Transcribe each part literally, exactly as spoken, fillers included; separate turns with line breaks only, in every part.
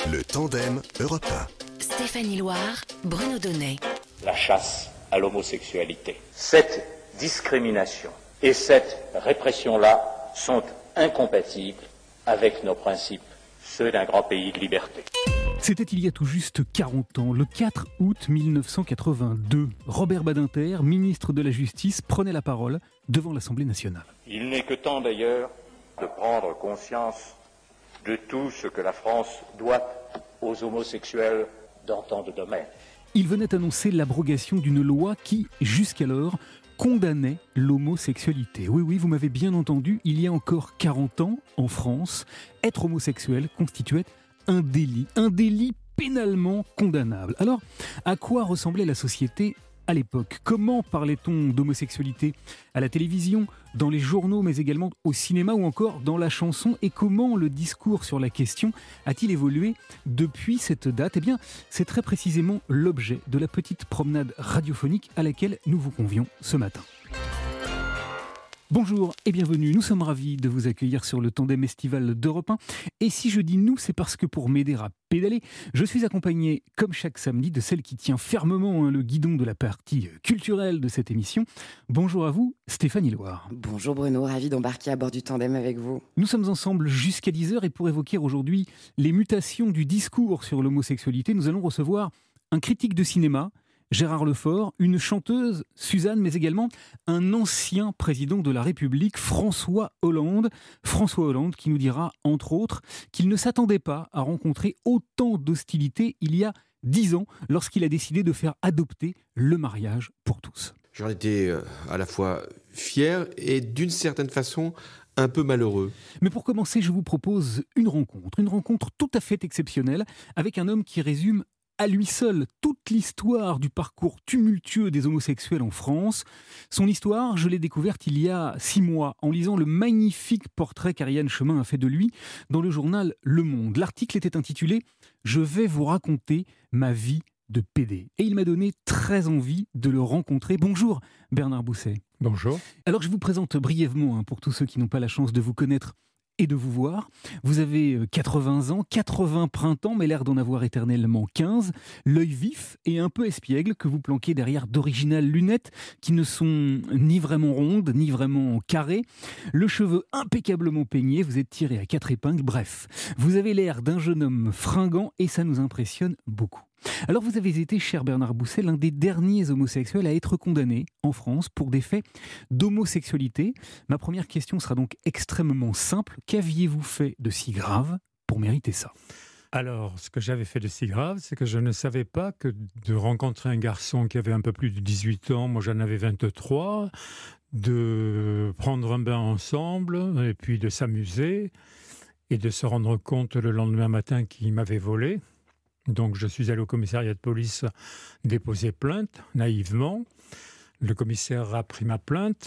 Le tandem Europe un.
Stéphanie Loire, Bruno Donnet.
La chasse à l'homosexualité. Cette discrimination et cette répression-là sont incompatibles avec nos principes, ceux d'un grand pays de liberté.
C'était il y a tout juste quarante ans, le quatre août mille neuf cent quatre-vingt-deux. Robert Badinter, ministre de la Justice, prenait la parole devant l'Assemblée nationale.
Il n'est que temps d'ailleurs de prendre conscience de tout ce que la France doit aux homosexuels dans tant de domaines.
Il venait annoncer l'abrogation d'une loi qui, jusqu'alors, condamnait l'homosexualité. Oui, oui, vous m'avez bien entendu, il y a encore quarante ans, en France, être homosexuel constituait un délit, un délit pénalement condamnable. Alors, à quoi ressemblait la société à l'époque? Comment parlait-on d'homosexualité à la télévision, dans les journaux, mais également au cinéma ou encore dans la chanson? Et comment le discours sur la question a-t-il évolué depuis cette date? Eh bien, c'est très précisément l'objet de la petite promenade radiophonique à laquelle nous vous convions ce matin. Bonjour et bienvenue, nous sommes ravis de vous accueillir sur le tandem estival d'Europe un. Et si je dis nous, c'est parce que pour m'aider à pédaler, je suis accompagné, comme chaque samedi, de celle qui tient fermement hein, le guidon de la partie culturelle de cette émission. Bonjour à vous, Stéphanie Loire.
Bonjour Bruno, ravi d'embarquer à bord du tandem avec vous.
Nous sommes ensemble jusqu'à dix heures et pour évoquer aujourd'hui les mutations du discours sur l'homosexualité, nous allons recevoir un critique de cinéma, Gérard Lefort, une chanteuse, Suzanne, mais également un ancien président de la République, François Hollande. François Hollande qui nous dira, entre autres, qu'il ne s'attendait pas à rencontrer autant d'hostilité il y a dix ans, lorsqu'il a décidé de faire adopter le mariage pour tous.
J'en étais à la fois fier et d'une certaine façon un peu malheureux.
Mais pour commencer, je vous propose une rencontre, une rencontre tout à fait exceptionnelle avec un homme qui résume à lui seul toute l'histoire du parcours tumultueux des homosexuels en France. Son histoire, je l'ai découverte il y a six mois en lisant le magnifique portrait qu'Ariane Chemin a fait de lui dans le journal Le Monde. L'article était intitulé « Je vais vous raconter ma vie de pédé ». Et il m'a donné très envie de le rencontrer. Bonjour Bernard Bousset.
Bonjour.
Alors je vous présente brièvement, hein, pour tous ceux qui n'ont pas la chance de vous connaître et de vous voir. Vous avez quatre-vingts ans, quatre-vingts printemps, mais l'air d'en avoir éternellement quinze, l'œil vif et un peu espiègle que vous planquez derrière d'originales lunettes qui ne sont ni vraiment rondes, ni vraiment carrées, le cheveu impeccablement peigné, vous êtes tiré à quatre épingles, bref, vous avez l'air d'un jeune homme fringant et ça nous impressionne beaucoup. Alors vous avez été, cher Bernard Bousset, l'un des derniers homosexuels à être condamné en France pour des faits d'homosexualité. Ma première question sera donc extrêmement simple. Qu'aviez-vous fait de si grave pour mériter ça ?
Alors, ce que j'avais fait de si grave, c'est que je ne savais pas que de rencontrer un garçon qui avait un peu plus de dix-huit ans, moi j'en avais vingt-trois, de prendre un bain ensemble et puis de s'amuser et de se rendre compte le lendemain matin qu'il m'avait volé. Donc je suis allé au commissariat de police déposer plainte, naïvement. Le commissaire a pris ma plainte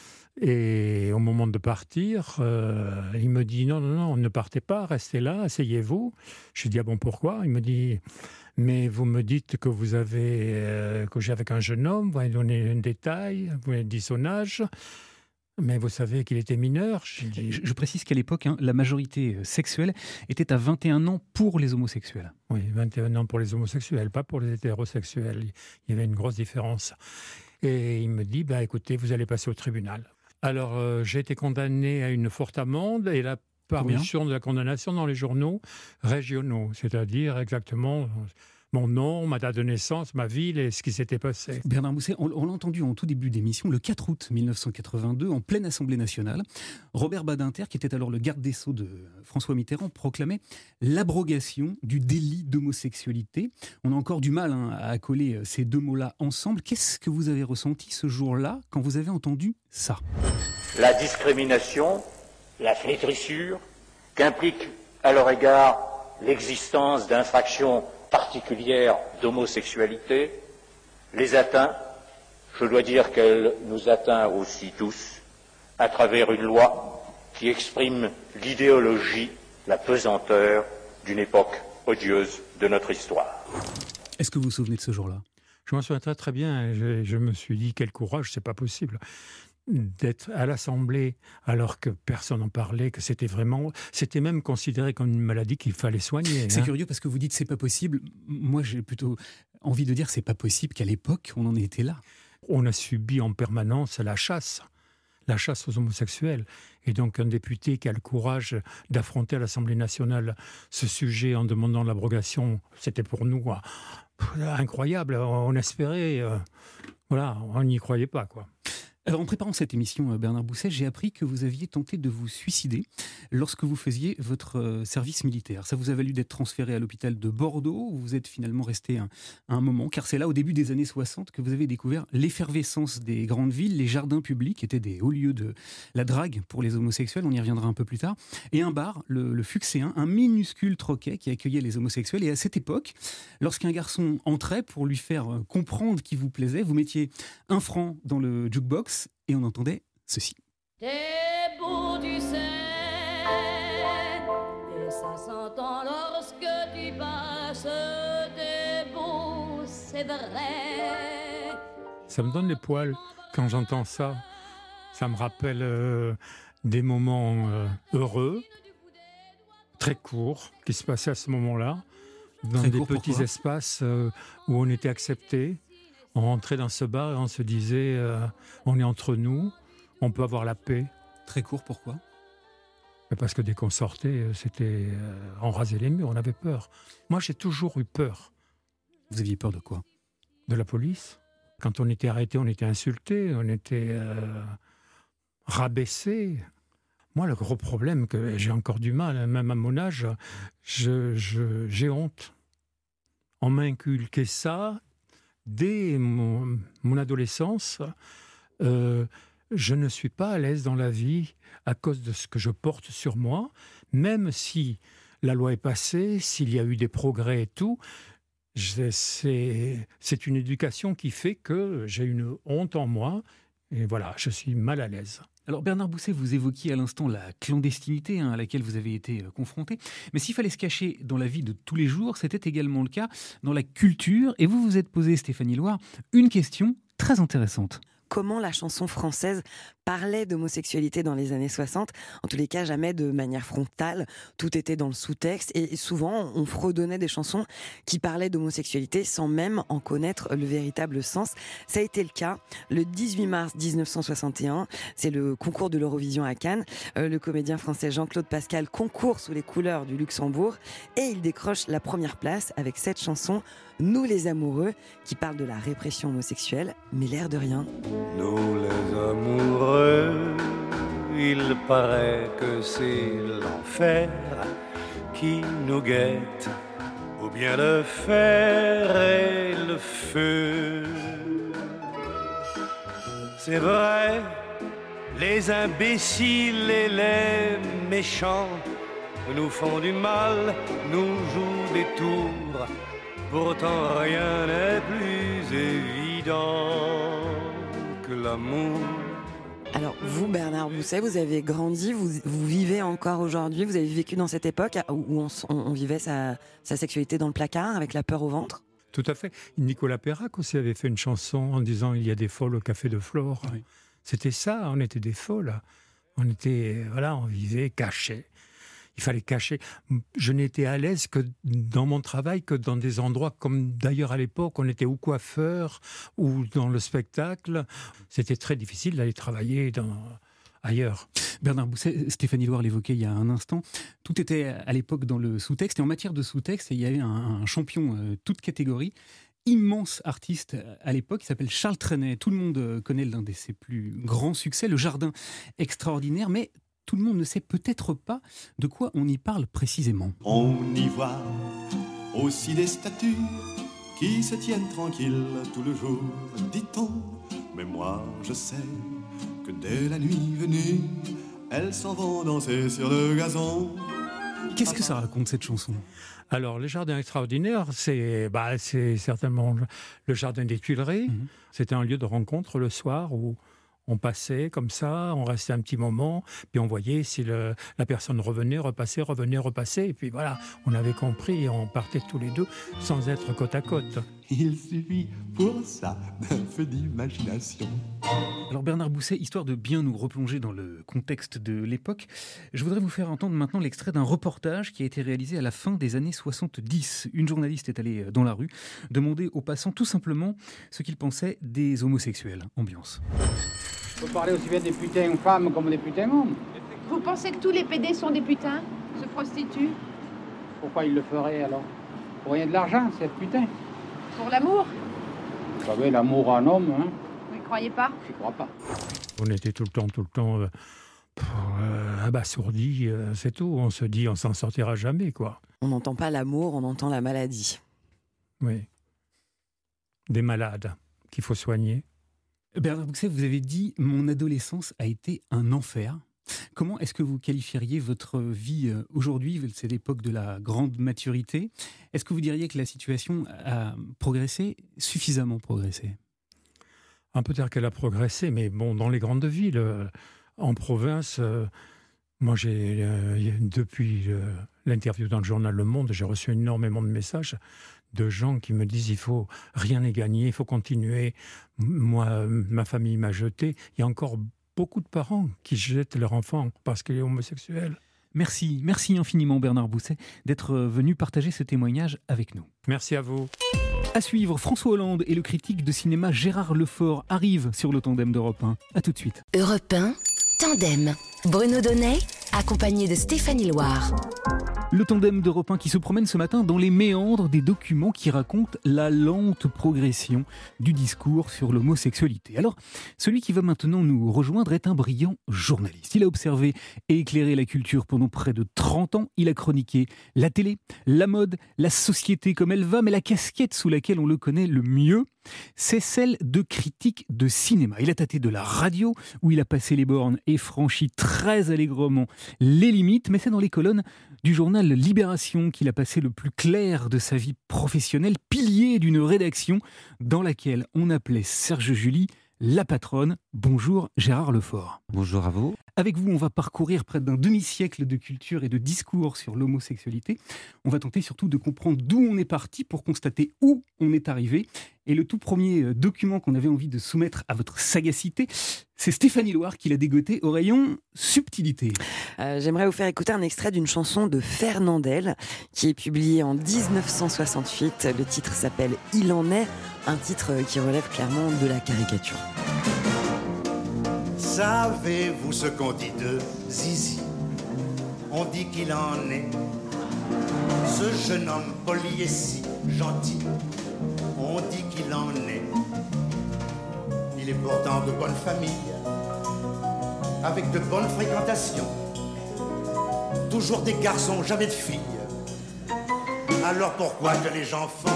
et au moment de partir, euh, il me dit « Non, non, non, ne partez pas, restez là, asseyez-vous ». Je lui dis « Ah bon, pourquoi ?» Il me dit « Mais vous me dites que vous avez euh, que j'ai avec un jeune homme, vous m'avez donné un détail, vous m'avez dit son âge ». Mais vous savez qu'il était mineur. Je, dis...
je, je précise qu'à l'époque, hein, la majorité sexuelle était à vingt et un ans pour les homosexuels.
Oui, vingt et un ans pour les homosexuels, pas pour les hétérosexuels. Il y avait une grosse différence. Et il me dit, bah, écoutez, vous allez passer au tribunal. Alors, euh, j'ai été condamné à une forte amende et la parution de la condamnation dans les journaux régionaux, c'est-à-dire exactement mon nom, ma date de naissance, ma ville et ce qui s'était passé.
Bernard Bousset, on, on l'a entendu en tout début d'émission, le quatre août mille neuf cent quatre-vingt-deux, en pleine Assemblée nationale, Robert Badinter, qui était alors le garde des Sceaux de François Mitterrand, proclamait l'abrogation du délit d'homosexualité. On a encore du mal hein, à accoler ces deux mots-là ensemble. Qu'est-ce que vous avez ressenti ce jour-là quand vous avez entendu ça ?
La discrimination, la flétrissure qu'implique à leur égard l'existence d'infractions particulière d'homosexualité, les atteint, je dois dire qu'elle nous atteint aussi tous, à travers une loi qui exprime l'idéologie, la pesanteur d'une époque odieuse de notre histoire.
Est-ce que vous vous souvenez de ce jour-là ?
Je m'en souviens très, très bien. Je, je me suis dit, quel courage, c'est pas possible. d'être à l'Assemblée alors que personne n'en parlait, que c'était vraiment... C'était même considéré comme une maladie qu'il fallait soigner.
C'est
hein.
curieux parce que vous dites c'est pas possible. Moi, j'ai plutôt envie de dire c'est pas possible qu'à l'époque, on en était là.
On a subi en permanence la chasse, la chasse aux homosexuels. Et donc un député qui a le courage d'affronter à l'Assemblée nationale ce sujet en demandant l'abrogation, c'était pour nous euh, incroyable. On espérait... Euh, voilà, on n'y croyait pas, quoi.
Alors, en préparant cette émission, Bernard Bousset, j'ai appris que vous aviez tenté de vous suicider lorsque vous faisiez votre euh, service militaire. Ça vous a valu d'être transféré à l'hôpital de Bordeaux, où vous êtes finalement resté un, un moment, car c'est là, au début des années soixante, que vous avez découvert l'effervescence des grandes villes. Les jardins publics étaient des hauts lieux de la drague pour les homosexuels, on y reviendra un peu plus tard, et un bar, le, le Fuxéen, un minuscule troquet qui accueillait les homosexuels. Et à cette époque, lorsqu'un garçon entrait pour lui faire comprendre qu'il vous plaisait, vous mettiez un franc dans le jukebox, et on entendait ceci.
T'es beau, tu sais, et ça s'entend lorsque tu passes. T'es beau, c'est vrai.
Ça me donne les poils quand j'entends ça. Ça me rappelle euh, des moments euh, heureux, très courts, qui se passaient à ce moment-là, dans
Très
des
court,
petits
pourquoi
espaces euh, où on était accepté. On rentrait dans ce bar et on se disait, euh, on est entre nous, on peut avoir la paix.
Très court, pourquoi ?
Parce que dès qu'on sortait, c'était, euh, on rasait les murs, on avait peur. Moi, j'ai toujours eu peur.
Vous aviez peur de quoi ?
De la police. Quand on était arrêté, on était insulté, on était euh, rabaissé. Moi, le gros problème, que j'ai encore du mal, même à mon âge, je, je, j'ai honte. On m'a inculqué ça. Dès mon, mon adolescence, euh, je ne suis pas à l'aise dans la vie à cause de ce que je porte sur moi, même si la loi est passée, s'il y a eu des progrès et tout. Je, c'est, c'est une éducation qui fait que j'ai une honte en moi et voilà, je suis mal à l'aise.
Alors Bernard Bousset, vous évoquiez à l'instant la clandestinité hein, à laquelle vous avez été euh, confronté. Mais s'il fallait se cacher dans la vie de tous les jours, c'était également le cas dans la culture. Et vous vous êtes posé, Stéphanie Loire, une question très intéressante.
Comment la chanson française parlait d'homosexualité dans les années soixante. En tous les cas, jamais de manière frontale. Tout était dans le sous-texte. Et souvent, on fredonnait des chansons qui parlaient d'homosexualité sans même en connaître le véritable sens. Ça a été le cas le dix-huit mars dix-neuf cent soixante et un. C'est le concours de l'Eurovision à Cannes. Euh, le comédien français Jean-Claude Pascal concourt sous les couleurs du Luxembourg. Et il décroche la première place avec cette chanson « Nous les amoureux » qui parle de la répression homosexuelle, mais l'air de rien.
Nous les amoureux, il paraît que c'est l'enfer qui nous guette, ou bien le fer et le feu. C'est vrai, les imbéciles et les méchants nous font du mal, nous jouent des tours. Pourtant rien n'est plus évident que l'amour.
Alors vous, Bernard Bousset, vous avez grandi, vous, vous vivez encore aujourd'hui, vous avez vécu dans cette époque où on, on, on vivait sa, sa sexualité dans le placard avec la peur au ventre.
Tout à fait. Nicolas Perrac aussi avait fait une chanson en disant « Il y a des folles au café de Flore oui. ». C'était ça, on était des folles. On était, voilà, on vivait cachés. Il fallait cacher. Je n'étais à l'aise que dans mon travail, que dans des endroits comme d'ailleurs à l'époque, on était ou coiffeur ou dans le spectacle. C'était très difficile d'aller travailler dans, ailleurs.
Bernard Bousset, Stéphanie Loire l'évoquait il y a un instant, tout était à l'époque dans le sous-texte. Et en matière de sous-texte, il y avait un, un champion euh, toute catégorie, immense artiste à l'époque, qui s'appelle Charles Trenet. Tout le monde connaît l'un de ses plus grands succès, Le Jardin extraordinaire, mais tout le monde ne sait peut-être pas de quoi on y parle précisément.
On y voit aussi des statues qui se tiennent tranquilles tout le jour, dit-on. Mais moi je sais que dès la nuit venue, elles s'en vont danser sur le gazon.
Qu'est-ce que ça raconte cette chanson ?
Alors, le Jardin extraordinaire, c'est, bah, c'est certainement le Jardin des Tuileries. Mmh. C'était un lieu de rencontre le soir où on passait comme ça, on restait un petit moment, puis on voyait si le, la personne revenait, repassait, revenait, repassait, et puis voilà, on avait compris et on partait tous les deux sans être côte à côte.
Il suffit pour ça d'un peu d'imagination.
Alors Bernard Bousset, histoire de bien nous replonger dans le contexte de l'époque, je voudrais vous faire entendre maintenant l'extrait d'un reportage qui a été réalisé à la fin des années soixante-dix. Une journaliste est allée dans la rue demander aux passants tout simplement ce qu'ils pensaient des homosexuels. Ambiance.
Vous parlez aussi bien des putains femmes comme des putains hommes.
Vous pensez que tous les pédés sont des putains, se prostituent?
Pourquoi ils le feraient alors? Pour rien de l'argent, c'est putain.
Pour l'amour?
Vous savez, l'amour en homme, hein?
Vous ne croyez pas?
Je crois pas.
On était tout le temps, tout le temps euh, euh, abasourdis, euh, c'est tout. On se dit, on s'en sortira jamais, quoi.
On n'entend pas l'amour, on entend la maladie.
Oui. Des malades qu'il faut soigner.
Bernard Bousset, vous avez dit « Mon adolescence a été un enfer ». Comment est-ce que vous qualifieriez votre vie aujourd'hui? C'est l'époque de la grande maturité. Est-ce que vous diriez que la situation a progressé, suffisamment progressé?
Un peu tard qu'elle a progressé, mais bon, dans les grandes villes, euh, en province, euh, moi, j'ai euh, depuis euh, l'interview dans le journal Le Monde, j'ai reçu énormément de messages de gens qui me disent il faut rien n'est gagné, il faut continuer. Moi, ma famille m'a jeté. Il y a encore beaucoup de parents qui jettent leur enfant parce qu'il est homosexuel.
Merci, merci infiniment Bernard Bousset d'être venu partager ce témoignage avec nous.
Merci à vous.
À suivre, François Hollande et le critique de cinéma Gérard Lefort arrivent sur le Tandem d'Europe un. A tout de suite.
Europe un, Tandem. Bruno Donnet, accompagné de Stéphanie Loire.
Le Tandem d'Europe un qui se promène ce matin dans les méandres des documents qui racontent la lente progression du discours sur l'homosexualité. Alors, celui qui va maintenant nous rejoindre est un brillant journaliste. Il a observé et éclairé la culture pendant près de trente ans. Il a chroniqué la télé, la mode, la société comme elle va, mais la casquette sous laquelle on le connaît le mieux, c'est celle de critique de cinéma. Il a tâté de la radio, où il a passé les bornes et franchi très allègrement les limites, mais c'est dans les colonnes du journal Libération qu'il a passé le plus clair de sa vie professionnelle, pilier d'une rédaction dans laquelle on appelait Serge Julie la patronne. Bonjour Gérard Lefort.
Bonjour à vous.
Avec vous, on va parcourir près d'un demi-siècle de culture et de discours sur l'homosexualité. On va tenter surtout de comprendre d'où on est parti pour constater où on est arrivé. Et le tout premier document qu'on avait envie de soumettre à votre sagacité, c'est Stéphanie Loire qui l'a dégoté au rayon subtilité.
Euh, j'aimerais vous faire écouter un extrait d'une chanson de Fernandel qui est publiée en dix-neuf cent soixante-huit. Le titre s'appelle « Il en est », un titre qui relève clairement de la caricature.
Savez-vous ce qu'on dit de Zizi? On dit qu'il en est. Ce jeune homme poli et si gentil, on dit qu'il en est. Il est pourtant de bonne famille, avec de bonnes fréquentations. Toujours des garçons, jamais de filles. Alors pourquoi que les gens font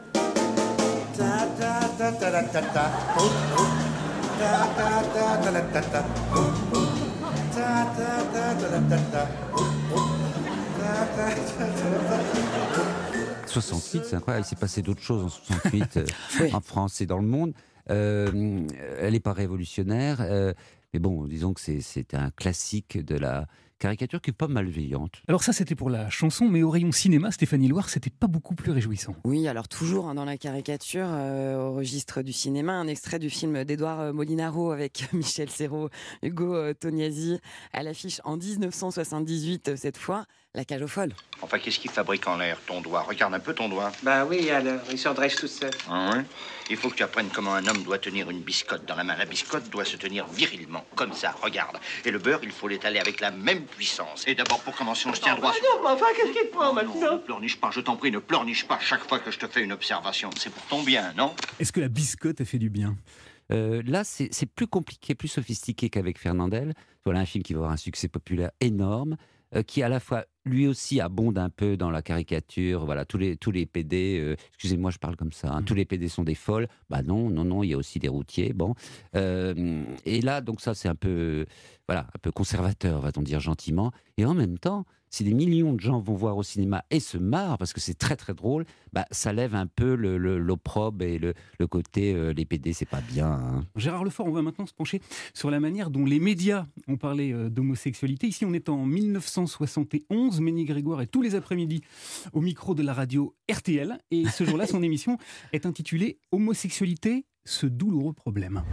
ta ta ta ta ta ta ta oh, oh. Ta ta ta ta ta ta oh, oh. Ta ta ta ta ta ta oh, oh. Ta ta ta ta ta
soixante-huit, c'est incroyable, il s'est passé d'autres choses en soixante-huit euh, oui. En France et dans le monde. Euh, elle n'est pas révolutionnaire, euh, mais bon, disons que c'est, c'est un classique de la caricature qui est pas malveillante.
Alors ça, c'était pour la chanson, mais au rayon cinéma, Stéphanie Loire, c'était pas beaucoup plus réjouissant.
Oui, alors toujours hein, dans la caricature, euh, au registre du cinéma, un extrait du film d'Édouard Molinaro avec Michel Serrault, Ugo euh, Tognazzi, à l'affiche en dix-neuf cent soixante-dix-huit, euh, cette fois, La Cage aux Folles.
Enfin, qu'est-ce qu'il fabrique en l'air, ton doigt? Regarde un peu ton doigt.
Bah oui, alors, il se redresse tout seul.
Ah ouais? Il faut que tu apprennes comment un homme doit tenir une biscotte dans la main. La biscotte doit se tenir virilement, comme ça, regarde. Et le beurre, il faut l'étaler avec la même puissance. Et d'abord, pour commencer, on se tient droit
bah
sur...
non, mais enfin, qu'est-ce qu'il te prend
non,
maintenant?
Non, ne pleurniche pas, je t'en prie, ne pleurniche pas chaque fois que je te fais une observation. C'est pour ton bien, non?
Est-ce que la biscotte a fait du bien?
Euh, là, c'est, c'est plus compliqué, plus sophistiqué qu'avec Fernandel. Voilà un film qui va avoir un succès populaire énorme, euh, qui à la fois, lui aussi, abonde un peu dans la caricature. Voilà, tous les, tous les P D, euh, excusez-moi, je parle comme ça, hein, mmh. tous les P D sont des folles. Bah non, non, non, il y a aussi des routiers. Bon, euh, et là, donc ça, c'est un peu, voilà, un peu conservateur, va-t-on dire gentiment. Et en même temps, si des millions de gens vont voir au cinéma et se marrent, parce que c'est très très drôle, bah, ça lève un peu le, le, l'opprobre et le, le côté euh, les P D, c'est pas bien. Hein.
Gérard Lefort, on va maintenant se pencher sur la manière dont les médias ont parlé euh, d'homosexualité. Ici, on est en dix-neuf cent soixante et onze. Ménie Grégoire est tous les après-midi au micro de la radio R T L. Et ce jour-là, son émission est intitulée « Homosexualité, ce douloureux problème ».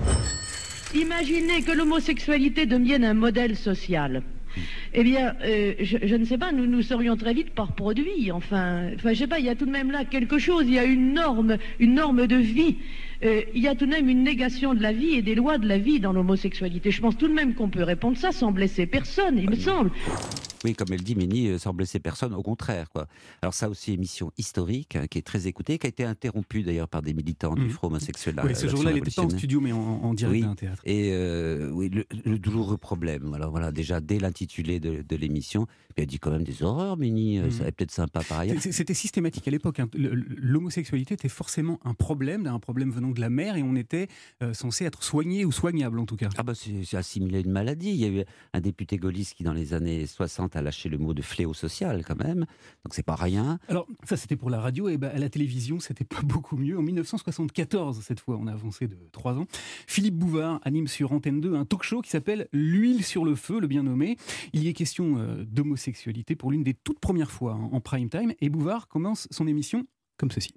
Imaginez que l'homosexualité devienne un modèle social. Eh bien, euh, je, je ne sais pas, nous nous serions très vite par produit. Enfin, enfin, je sais pas, il y a tout de même là quelque chose. Il y a une norme, une norme de vie. Euh, il y a tout de même une négation de la vie et des lois de la vie dans l'homosexualité. Je pense tout de même qu'on peut répondre ça sans blesser personne, il me semble.
Oui, comme elle dit, Ménie, euh, sans blesser personne, au contraire, quoi. Alors ça aussi, émission historique, hein, qui est très écoutée, qui a été interrompue d'ailleurs par des militants du
Mmh.
Front homosexuel.
Oui, ce jour-là, elle n'était pas en studio, mais en, en direct
oui.
d'un théâtre.
Et euh, oui, le, le douloureux problème. Alors voilà, déjà dès l'intitulé de, de l'émission, elle dit quand même des horreurs, Ménie, mmh. ça va peut-être sympa par ailleurs.
C'était systématique à l'époque. Hein. L'homosexualité était forcément un problème, un problème venant de la mère, et on était euh, censé être soigné ou soignable en tout cas.
Ah bah c'est assimilé à une maladie. Il y a eu un député gaulliste qui dans les années soixante a lâché le mot de fléau social quand même, donc c'est pas rien.
Alors ça c'était pour la radio, et ben à la télévision c'était pas beaucoup mieux. En mille neuf cent soixante-quatorze, cette fois on a avancé de trois ans, Philippe Bouvard anime sur Antenne deux un talk show qui s'appelle L'huile sur le feu, le bien nommé. Il y est question euh, d'homosexualité pour l'une des toutes premières fois hein, en prime time, et Bouvard commence son émission comme ceci.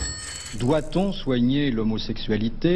Doit-on soigner l'homosexualité ?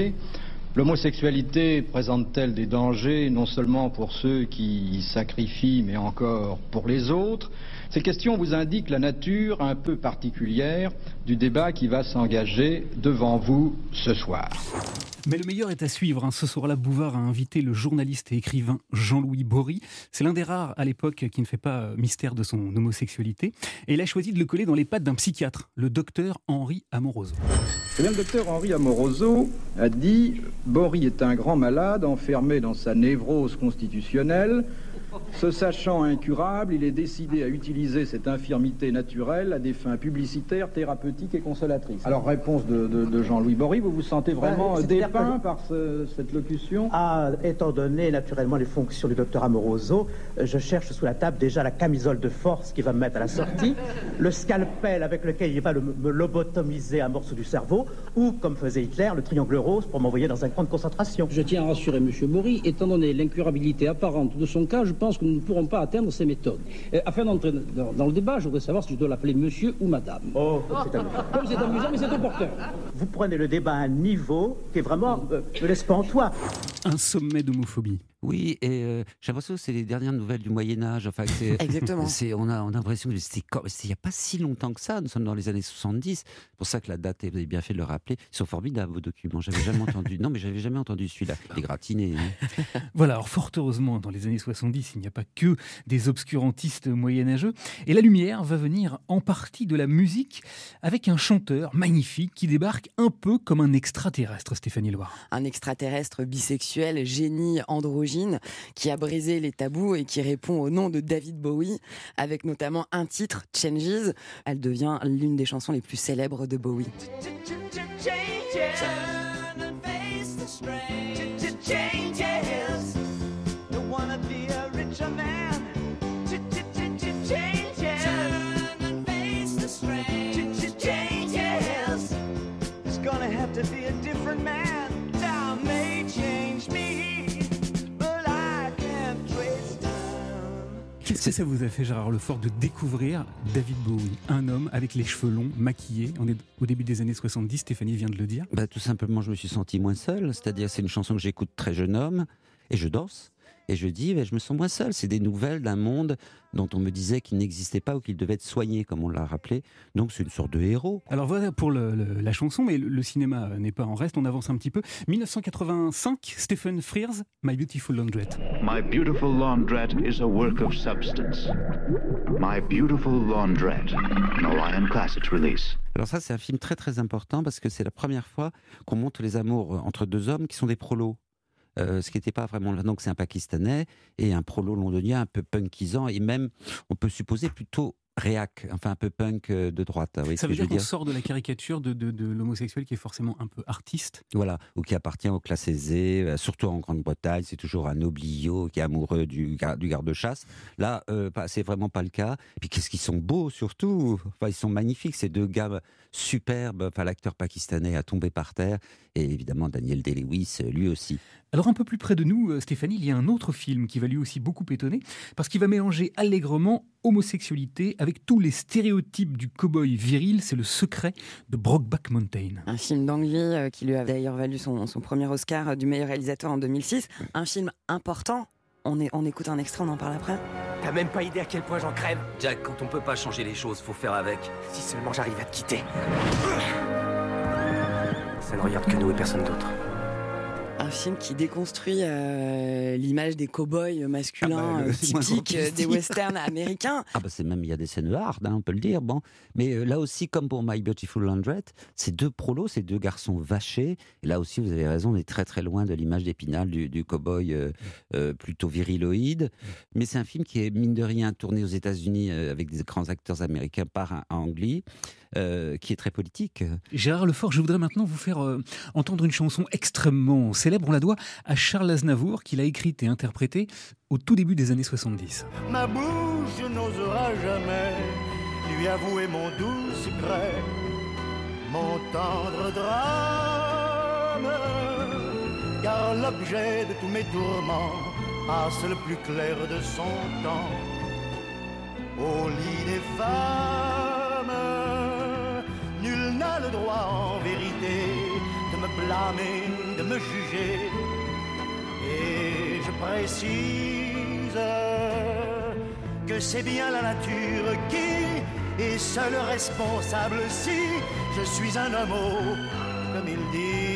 L'homosexualité présente-t-elle des dangers, non seulement pour ceux qui y sacrifient, mais encore pour les autres ? Ces questions vous indiquent la nature un peu particulière du débat qui va s'engager devant vous ce soir.
Mais le meilleur est à suivre. Hein. Ce soir-là, Bouvard a invité le journaliste et écrivain Jean-Louis Bory. C'est l'un des rares à l'époque qui ne fait pas mystère de son homosexualité. Et il a choisi de le coller dans les pattes d'un psychiatre, le docteur Henri Amoroso.
Eh bien, le docteur Henri Amoroso a dit « Bory est un grand malade enfermé dans sa névrose constitutionnelle. Se sachant incurable, il est décidé à utiliser cette infirmité naturelle à des fins publicitaires, thérapeutiques et consolatrices. » Alors, réponse de, de, de Jean-Louis Bory, vous vous sentez vraiment
ben,
dépeint par ce, cette locution ?
Ah, étant donné naturellement les fonctions du docteur Amoroso, je cherche sous la table déjà la camisole de force qui va me mettre à la sortie, le scalpel avec lequel il va le, me lobotomiser un morceau du cerveau, ou, comme faisait Hitler, le triangle rose pour m'envoyer dans un camp de concentration.
Je tiens à rassurer M. Bory, étant donné l'incurabilité apparente de son cas, je pense que nous ne pourrons pas atteindre ces méthodes. Euh, afin d'entrer dans, dans le débat, je voudrais savoir si je dois l'appeler monsieur ou madame.
Oh, c'est amusant.
Comme c'est amusant, mais c'est opportun.
Vous prenez le débat à un niveau qui est vraiment euh, ne laisse pas en toi.
Un sommet d'homophobie.
Oui, et euh, j'ai l'impression que c'est les dernières nouvelles du Moyen-Âge. Enfin,
Exactement.
On a, on a l'impression que c'était il n'y a pas si longtemps que ça. Nous sommes dans les années soixante-dix. C'est pour ça que la date, vous avez bien fait de le rappeler. Ils sont formidables, vos documents. J'avais jamais entendu. Non, mais j'avais jamais entendu celui-là. Il est gratiné. Hein.
Voilà, alors fort heureusement, dans les années soixante-dix, il n'y a pas que des obscurantistes moyenâgeux. Et la lumière va venir en partie de la musique avec un chanteur magnifique qui débarque un peu comme un extraterrestre, Stéphanie Loire.
Un extraterrestre bisexuel, génie androgyne, qui a brisé les tabous et qui répond au nom de David Bowie, avec notamment un titre, Changes. Elle devient l'une des chansons les plus célèbres de Bowie.
Qu'est-ce que ça vous a fait, Gérard Lefort, de découvrir David Bowie, un homme avec les cheveux longs, maquillé? On est au début des années soixante-dix, Stéphanie vient de le dire.
Bah, tout simplement, je me suis senti moins seul. C'est-à-dire, c'est une chanson que j'écoute très jeune homme, et je danse. Et je dis, bah, je me sens moins seul. C'est des nouvelles d'un monde dont on me disait qu'il n'existait pas ou qu'il devait être soigné, comme on l'a rappelé. Donc c'est une sorte de héros.
Alors voilà pour le, le, la chanson, mais le, le cinéma n'est pas en reste. On avance un petit peu. mille neuf cent quatre-vingt-cinq, Stephen Frears, My Beautiful Laundrette.
My Beautiful Laundrette is a work of substance. My Beautiful Laundrette, an Orion Classics release.
Alors ça, c'est un film très très important parce que c'est la première fois qu'on montre les amours entre deux hommes qui sont des prolos. Euh, ce qui n'était pas vraiment là. Donc c'est un Pakistanais et un prolo londonien un peu punkisant et même, on peut supposer, plutôt réac, enfin un peu punk de droite. Oui,
ça veut dire qu'on sort de la caricature de, de, de l'homosexuel qui est forcément un peu artiste.
Voilà, ou qui appartient aux classes aisées, surtout en Grande-Bretagne, c'est toujours un nobliau qui est amoureux du, du garde-chasse. Là, euh, c'est vraiment pas le cas. Et puis qu'est-ce qu'ils sont beaux surtout, enfin, ils sont magnifiques, ces deux gars superbes. Enfin, l'acteur pakistanais a tombé par terre et évidemment Daniel Day-Lewis, lui aussi.
Alors un peu plus près de nous, Stéphanie, il y a un autre film qui va lui aussi beaucoup étonner parce qu'il va mélanger allègrement homosexualité avec tous les stéréotypes du cow-boy viril. C'est Le Secret de Brokeback Mountain.
Un film d'Ang Lee euh, qui lui a d'ailleurs valu son, son premier Oscar euh, du meilleur réalisateur en deux mille six. Un film important. On, est, on écoute un extrait, on en parle après.
T'as même pas idée à quel point j'en crève.
Jack, quand on peut pas changer les choses, faut faire avec.
Si seulement j'arrive à te quitter. Ça ne regarde que nous et personne d'autre.
Un film qui déconstruit euh, l'image des cow-boys masculins
Ah bah,
euh,
c'est moins
typiques euh, des
compliqué.
westerns américains.
Ah bah c'est même, il y a des scènes hard, hein, on peut le dire. Bon, mais euh, là aussi, comme pour My Beautiful Laundrette, c'est deux prolos, c'est deux garçons vachés. Et là aussi, vous avez raison, on est très très loin de l'image d'Épinal du, du cow-boy euh, euh, plutôt viriloïde. Mais c'est un film qui est mine de rien tourné aux États-Unis euh, avec des grands acteurs américains par un Ang Lee, euh, qui est très politique.
Gérard Lefort, je voudrais maintenant vous faire euh, entendre une chanson extrêmement célèbre. On la doit à Charles Aznavour, qui l'a écrite et interprétée au tout début des années soixante-dix.
Ma bouche n'osera jamais lui avouer mon doux secret, mon tendre drame, car l'objet de tous mes tourments passe le plus clair de son temps au lit des femmes. Nul n'a le droit en vérité de me blâmer, de me juger, et je précise que c'est bien la nature qui est seule responsable si je suis un homme, comme ils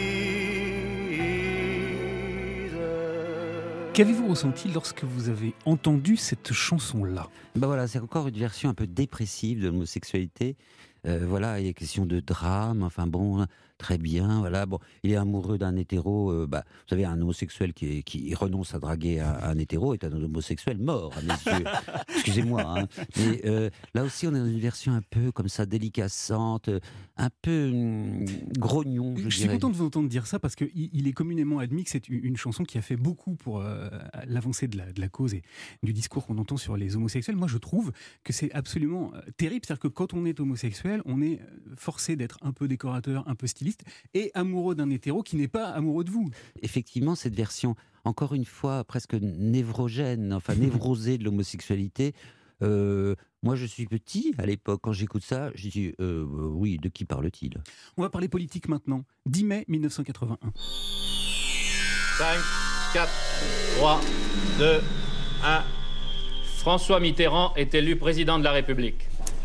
disent.
Qu'avez-vous ressenti lorsque vous avez entendu cette chanson-là ?
Ben voilà, c'est encore une version un peu dépressive de l'homosexualité. Euh, voilà, il est question de drame, enfin bon, très bien, voilà, bon, il est amoureux d'un hétéro, euh, bah, vous savez, un homosexuel qui, est, qui renonce à draguer un, un hétéro est un homosexuel mort, à mes yeux, excusez-moi, hein. Mais euh, là aussi, on est dans une version un peu comme ça, délicaçante, un peu hum, grognon, je,
je suis
dirais.
content de vous entendre dire ça, parce qu'il il est communément admis que c'est une, une chanson qui a fait beaucoup pour euh, l'avancée de la, de la cause et du discours qu'on entend sur les homosexuels. Moi, je trouve que c'est absolument euh, terrible, c'est-à-dire que quand on est homosexuel, on est forcé d'être un peu décorateur, un peu styliste, et amoureux d'un hétéro qui n'est pas amoureux de vous.
Effectivement, cette version, encore une fois, presque névrogène, enfin névrosée de l'homosexualité, euh, moi je suis petit, à l'époque, quand j'écoute ça, je dis, euh, oui, de qui parle-t-il ?
On va parler politique maintenant. dix mai mille neuf cent quatre-vingt-un.
cinq, quatre, trois, deux, un. François Mitterrand est élu président de la République.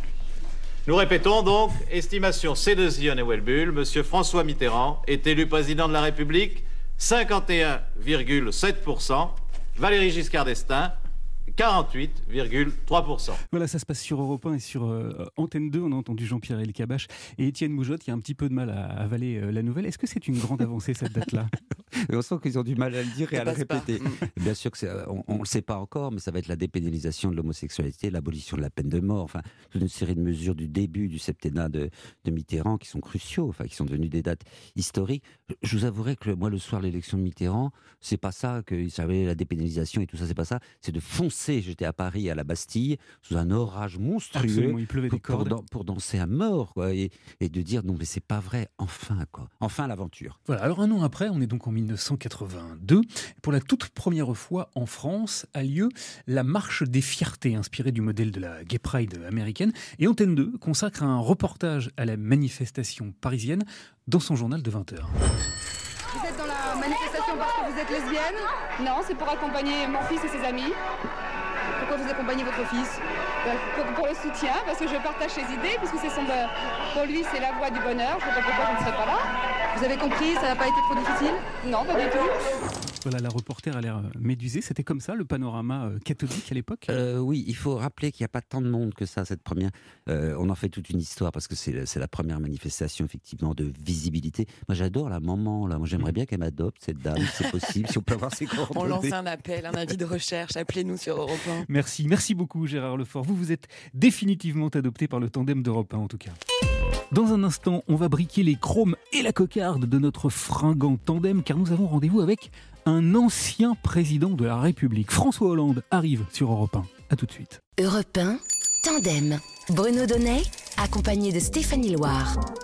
Nous répétons donc, estimation C deux I et Welbull, Monsieur François Mitterrand est élu président de la République, cinquante et un virgule sept pour cent, Valéry Giscard d'Estaing, quarante-huit virgule trois pour cent.
Voilà, ça se passe sur Europe un et sur euh, Antenne deux. On a entendu Jean-Pierre Elkabbach et Étienne Moujotte qui a un petit peu de mal à avaler euh, la nouvelle. Est-ce que c'est une grande avancée, cette date-là ?
On sent qu'ils ont du mal à le dire et
Ça
à le
passe pas.
répéter. Bien sûr que c'est, on ne le sait pas encore, mais ça va être la dépénalisation de l'homosexualité, l'abolition de la peine de mort, enfin toute une série de mesures du début du septennat de, de Mitterrand qui sont cruciaux, enfin qui sont devenues des dates historiques. Je vous avouerai que moi, le soir de l'élection de Mitterrand, c'est pas ça que savait la dépénalisation et tout ça, c'est pas ça. C'est de foncer. J'étais à Paris, à la Bastille, sous un orage monstrueux.
Absolument, il pleuvait des
pour, pour,
cordes.
dan- pour danser à mort, quoi, et, et de dire non mais c'est pas vrai, enfin quoi, enfin l'aventure.
Voilà, alors un an après, on est donc en mille neuf cent quatre-vingt-deux. Pour la toute première fois en France a lieu la Marche des Fiertés, inspirée du modèle de la Gay Pride américaine. Et Antenne deux consacre un reportage à la manifestation parisienne dans son journal de vingt heures.
Vous êtes dans la manifestation parce que vous êtes lesbienne? Non, c'est pour accompagner mon fils et ses amis. Pourquoi vous accompagnez votre fils? pour, pour le soutien, parce que je partage ses idées, puisque c'est son, pour lui c'est la voie du bonheur. Je ne sais pas pourquoi je ne serais pas là. Vous avez compris, ça n'a pas été trop difficile? Non, pas du tout.
Voilà, la reporter a l'air médusée. C'était comme ça, le panorama catholique à l'époque?
euh, Oui, il faut rappeler qu'il n'y a pas tant de monde que ça, cette première. Euh, on en fait toute une histoire, parce que c'est, c'est la première manifestation, effectivement, de visibilité. Moi, j'adore la maman, là. Moi, j'aimerais bien qu'elle m'adopte, cette dame, si c'est possible, si on peut avoir ses coordonnées.
On lance un appel, un avis de recherche. Appelez-nous sur Europe un.
Merci, merci beaucoup, Gérard Lefort. Vous, vous êtes définitivement adopté par le tandem d'Europe un, en tout cas. Dans un instant, on va briquer les chromes et la cocarde de notre fringant tandem, car nous avons rendez-vous avec un ancien président de la République. François Hollande arrive sur Europe un. A tout de suite.
Europe un, tandem. Bruno Donnet, accompagné de Stéphanie Loire.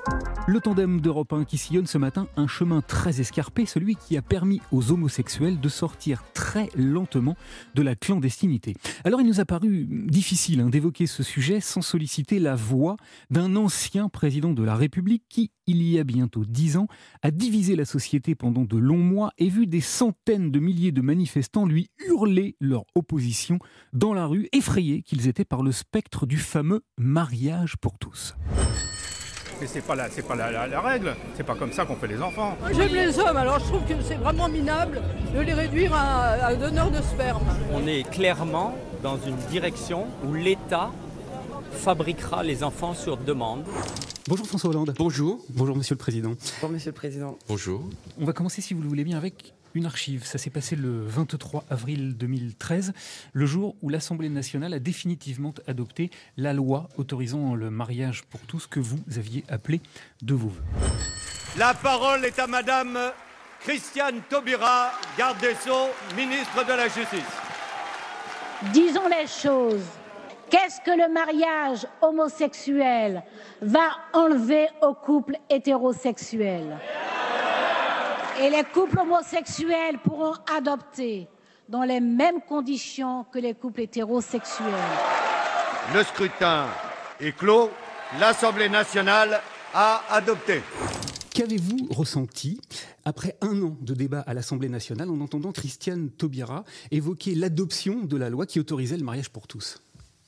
Le tandem d'Europe un qui sillonne ce matin un chemin très escarpé, celui qui a permis aux homosexuels de sortir très lentement de la clandestinité. Alors il nous a paru difficile hein, d'évoquer ce sujet sans solliciter la voix d'un ancien président de la République qui, il y a bientôt dix ans, a divisé la société pendant de longs mois et vu des centaines de milliers de manifestants lui hurler leur opposition dans la rue, effrayés qu'ils étaient par le spectre du fameux mariage pour tous.
Mais c'est pas la, c'est pas la, la, la règle, c'est pas comme ça qu'on fait les enfants.
J'aime les hommes, alors je trouve que c'est vraiment minable de les réduire à, à un donneur de sperme.
On est clairement dans une direction où l'État fabriquera les enfants sur demande.
Bonjour François Hollande.
Bonjour.
Bonjour Monsieur le Président.
Bonjour Monsieur le Président.
Bonjour.
On va commencer, si vous le voulez bien, avec une archive. Ça s'est passé le vingt-trois avril deux mille treize, le jour où l'Assemblée nationale a définitivement adopté la loi autorisant le mariage pour tous que vous aviez appelé de vos voeux.
La parole est à Madame Christiane Taubira, garde des Sceaux, ministre de la Justice.
Disons les choses. Qu'est-ce que le mariage homosexuel va enlever aux couples hétérosexuels ? Et les couples homosexuels pourront adopter dans les mêmes conditions que les couples hétérosexuels.
Le scrutin est clos. L'Assemblée nationale a adopté.
Qu'avez-vous ressenti après un an de débat à l'Assemblée nationale en entendant Christiane Taubira évoquer l'adoption de la loi qui autorisait le mariage pour tous ?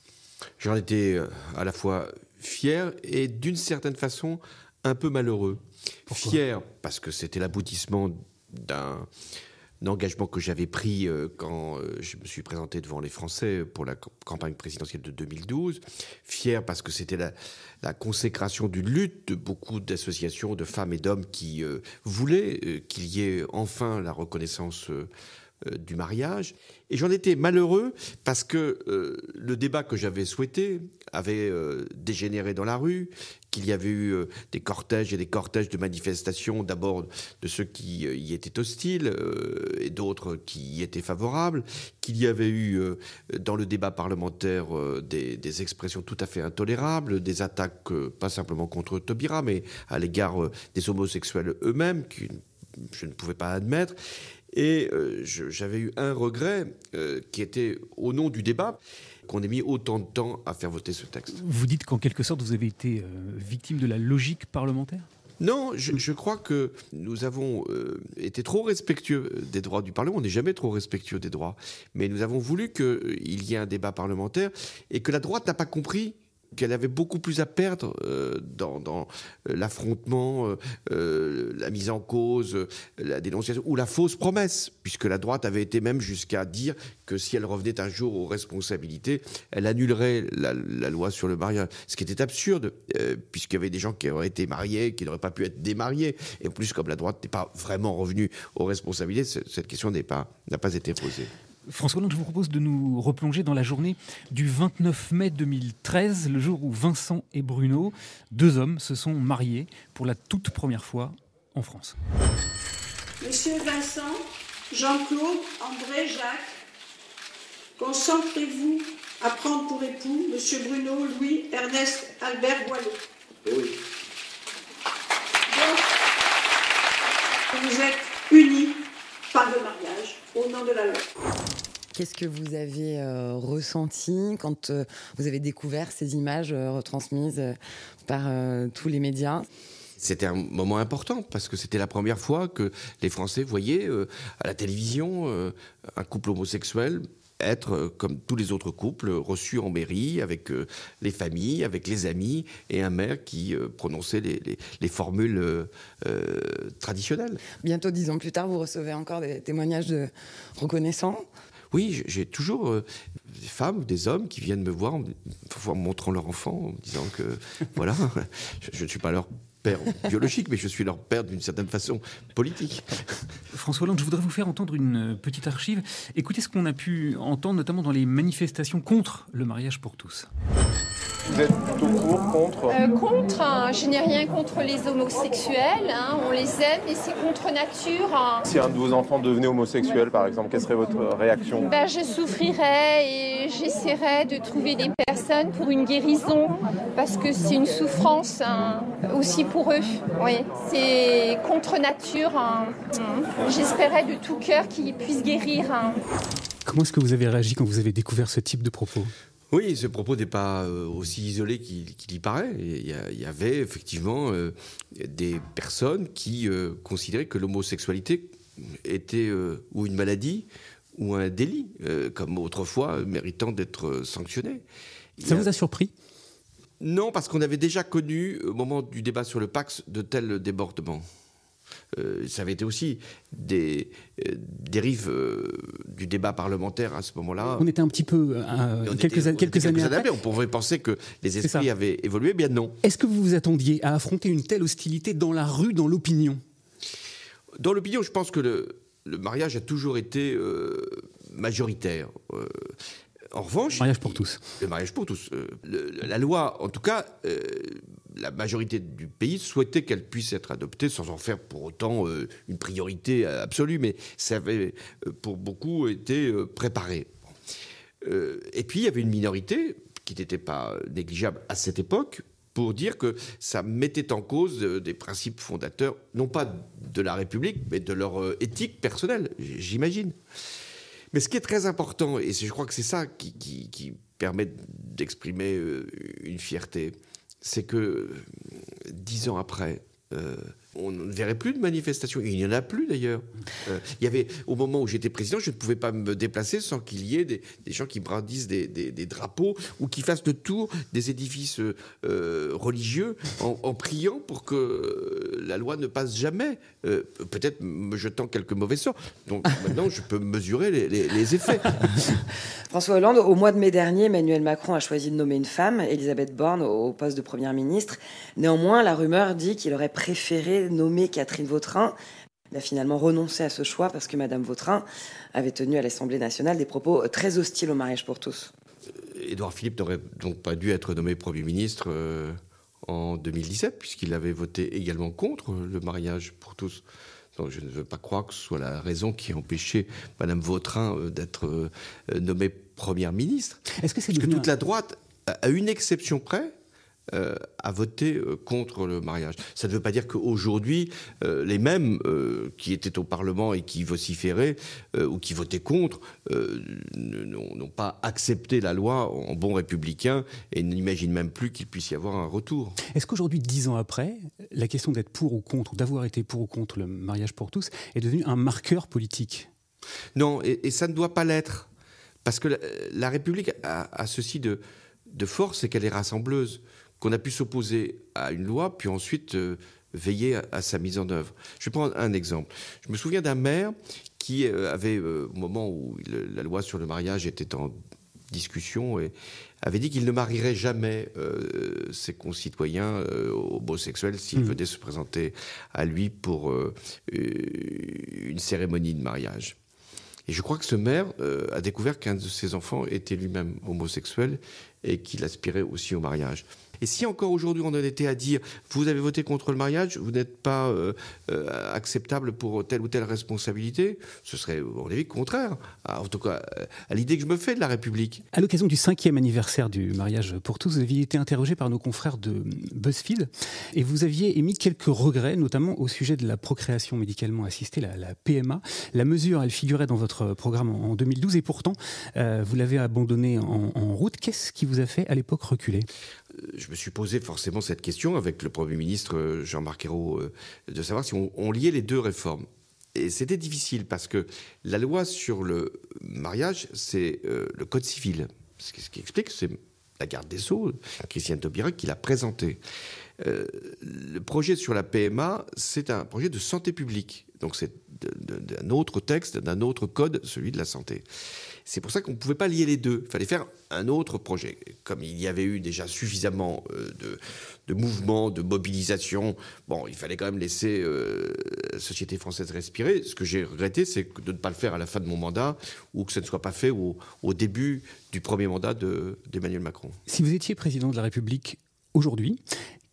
J'en étais à la fois fier et d'une certaine façon un peu malheureux. Pourquoi ? Fier parce que c'était l'aboutissement d'un engagement que j'avais pris quand je me suis présenté devant les Français pour la campagne présidentielle de deux mille douze. Fier parce que c'était la, la consécration d'une lutte de beaucoup d'associations de femmes et d'hommes qui euh, voulaient euh, qu'il y ait enfin la reconnaissance euh, du mariage. Et j'en étais malheureux parce que euh, le débat que j'avais souhaité avait euh, dégénéré dans la rue, qu'il y avait eu euh, des cortèges et des cortèges de manifestations, d'abord de ceux qui euh, y étaient hostiles euh, et d'autres qui y étaient favorables, qu'il y avait eu euh, dans le débat parlementaire euh, des, des expressions tout à fait intolérables, des attaques euh, pas simplement contre Taubira, mais à l'égard euh, des homosexuels eux-mêmes, que je ne pouvais pas admettre. Et euh, je, j'avais eu un regret euh, qui était au nom du débat, qu'on ait mis autant de temps à faire voter ce texte.
Vous dites qu'en quelque sorte, vous avez été euh, victime de la logique parlementaire ?
Non, je, je crois que nous avons euh, été trop respectueux des droits du Parlement. On n'est jamais trop respectueux des droits. Mais nous avons voulu qu'il y ait un débat parlementaire et que la droite n'a pas compris qu'elle avait beaucoup plus à perdre euh, dans, dans l'affrontement, euh, euh, la mise en cause, euh, la dénonciation ou la fausse promesse, puisque la droite avait été même jusqu'à dire que si elle revenait un jour aux responsabilités, elle annulerait la, la loi sur le mariage, ce qui était absurde, euh, puisqu'il y avait des gens qui auraient été mariés, qui n'auraient pas pu être démariés, et en plus, comme la droite n'est pas vraiment revenue aux responsabilités, cette question n'est pas, n'a pas été posée.
François Hollande, je vous propose de nous replonger dans la journée du vingt-neuf mai deux mille treize, le jour où Vincent et Bruno, deux hommes, se sont mariés pour la toute première fois en France.
Monsieur Vincent, Jean-Claude, André, Jacques, concentrez-vous à prendre pour époux Monsieur Bruno, Louis, Ernest, Albert Boileau.
Oui.
Donc, vous êtes unis par le mariage, au nom de la loi.
Qu'est-ce que vous avez euh, ressenti quand euh, vous avez découvert ces images euh, retransmises euh, par euh, tous les médias ?
C'était un moment important parce que c'était la première fois que les Français voyaient euh, à la télévision euh, un couple homosexuel être, euh, comme tous les autres couples, reçus en mairie avec euh, les familles, avec les amis et un maire qui euh, prononçait les, les, les formules euh, euh, traditionnelles.
Bientôt dix ans plus tard, vous recevez encore des témoignages de reconnaissants ?
Oui, j'ai toujours euh, des femmes ou des hommes qui viennent me voir, parfois en me montrant leur enfant, en me disant que, voilà, je, je ne suis pas leur père biologique, mais je suis leur père d'une certaine façon politique.
François Hollande, je voudrais vous faire entendre une petite archive. Écoutez ce qu'on a pu entendre, notamment dans les manifestations contre le mariage pour tous.
Vous êtes plutôt pour, contre
euh, Contre, hein, je n'ai rien contre les homosexuels, hein, on les aime, mais c'est contre nature. Hein.
Si un de vos enfants devenait homosexuel, par exemple, quelle serait votre réaction ?
Ben, je souffrirais Et j'essaierai de trouver des personnes pour une guérison, parce que c'est une souffrance hein, aussi pour eux. Oui, c'est contre nature. Hein. J'espérais de tout cœur qu'ils puissent guérir. Hein.
Comment est-ce que vous avez réagi quand vous avez découvert ce type de propos ?
Oui, ce propos n'est pas euh, aussi isolé qu'il, qu'il y paraît. Il y, a, il y avait effectivement euh, des personnes qui euh, considéraient que l'homosexualité était euh, ou une maladie ou un délit, euh, comme autrefois, euh, méritant d'être sanctionné. Il
Ça
a...
vous a surpris ?
Non, parce qu'on avait déjà connu, au moment du débat sur le Pacs, de tels débordements. Euh, ça avait été aussi des euh, dérives euh, du débat parlementaire à ce moment-là.
On était un petit peu euh, quelques,
était,
a, quelques
quelques
années
années
après.
On pourrait penser que les esprits avaient évolué, eh bien non.
Est-ce que vous vous attendiez à affronter une telle hostilité dans la rue, dans l'opinion ?
Dans l'opinion, je pense que le, le mariage a toujours été euh, majoritaire. Euh, En revanche,
le mariage pour tous.
Le mariage pour tous. Euh, le, la loi, en tout cas, euh, la majorité du pays souhaitait qu'elle puisse être adoptée sans en faire pour autant euh, une priorité absolue, mais ça avait euh, pour beaucoup été euh, préparé. Euh, et puis il y avait une minorité qui n'était pas négligeable à cette époque pour dire que ça mettait en cause euh, des principes fondateurs, non pas de la République, mais de leur euh, éthique personnelle, j'imagine. Mais ce qui est très important, et je crois que c'est ça qui, qui, qui permet d'exprimer euh, une fierté, c'est que dix ans après, euh, on ne verrait plus de manifestations. Il n'y en a plus d'ailleurs. Euh, il y avait, au moment où j'étais président, je ne pouvais pas me déplacer sans qu'il y ait des, des gens qui brandissent des, des, des drapeaux ou qui fassent le tour des édifices euh, religieux en, en priant pour que euh, la loi ne passe jamais. Euh, peut-être me jetant quelques mauvais sorts. Donc maintenant, je peux mesurer les, les, les effets.
François Hollande, au mois de mai dernier, Emmanuel Macron a choisi de nommer une femme, Elisabeth Borne, au poste de Première ministre. Néanmoins, la rumeur dit qu'il aurait préféré nommer Catherine Vautrin. Il a finalement renoncé à ce choix parce que Madame Vautrin avait tenu à l'Assemblée nationale des propos très hostiles au mariage pour tous.
Édouard Philippe n'aurait donc pas dû être nommé Premier ministre euh, en deux mille dix-sept, puisqu'il avait voté également contre le mariage pour tous. Donc je ne veux pas croire que ce soit la raison qui a empêché Madame Vautrin euh, d'être euh, nommée Première ministre.
Est-ce que c'est
Parce que
devenu
toute
un...
la droite, à une exception près, Euh, à voter euh, contre le mariage. Ça ne veut pas dire qu'aujourd'hui, euh, les mêmes euh, qui étaient au Parlement et qui vociféraient euh, ou qui votaient contre euh, n'ont pas accepté la loi en bon républicain et n'imaginent même plus qu'il puisse y avoir un retour.
Est-ce qu'aujourd'hui, dix ans après, la question d'être pour ou contre, d'avoir été pour ou contre le mariage pour tous, est devenue un marqueur politique ?
Non, et, et ça ne doit pas l'être. Parce que la, la République a, a ceci de, de force, c'est qu'elle est rassembleuse. Qu'on a pu s'opposer à une loi, puis ensuite euh, veiller à, à sa mise en œuvre. Je vais prendre un exemple. Je me souviens d'un maire qui euh, avait, euh, au moment où le, la loi sur le mariage était en discussion, et avait dit qu'il ne marierait jamais euh, ses concitoyens euh, homosexuels s'ils mmh. venaient se présenter à lui pour euh, une cérémonie de mariage. Et je crois que ce maire euh, a découvert qu'un de ses enfants était lui-même homosexuel et qu'il aspirait aussi au mariage. Et si encore aujourd'hui on en était à dire « vous avez voté contre le mariage, vous n'êtes pas euh, euh, acceptable pour telle ou telle responsabilité », ce serait, à mon avis, contraire, à, en tout cas à l'idée que je me fais de la République.
À l'occasion du cinquième anniversaire du mariage pour tous, vous aviez été interrogé par nos confrères de BuzzFeed et vous aviez émis quelques regrets, notamment au sujet de la procréation médicalement assistée, la, la P M A. La mesure, elle figurait dans votre programme en, en deux mille douze et pourtant, euh, vous l'avez abandonnée en, en route. Qu'est-ce qui vous a fait à l'époque reculer ?
Je me suis posé forcément cette question avec le Premier ministre Jean-Marc Ayrault, de savoir si on, on liait les deux réformes. Et c'était difficile parce que la loi sur le mariage, c'est euh, le Code civil. Ce qui, ce qui explique, c'est la garde des Sceaux, Christiane Taubira, qui l'a présenté. Euh, le projet sur la P M A, c'est un projet de santé publique. Donc c'est d'un autre texte, d'un autre code, celui de la santé. C'est pour ça qu'on ne pouvait pas lier les deux. Il fallait faire un autre projet. Comme il y avait eu déjà suffisamment euh, de, de mouvements, de mobilisation, bon, il fallait quand même laisser euh, la société française respirer. Ce que j'ai regretté, c'est de ne pas le faire à la fin de mon mandat ou que ce ne soit pas fait au, au début du premier mandat de, d'Emmanuel Macron.
Si vous étiez président de la République aujourd'hui,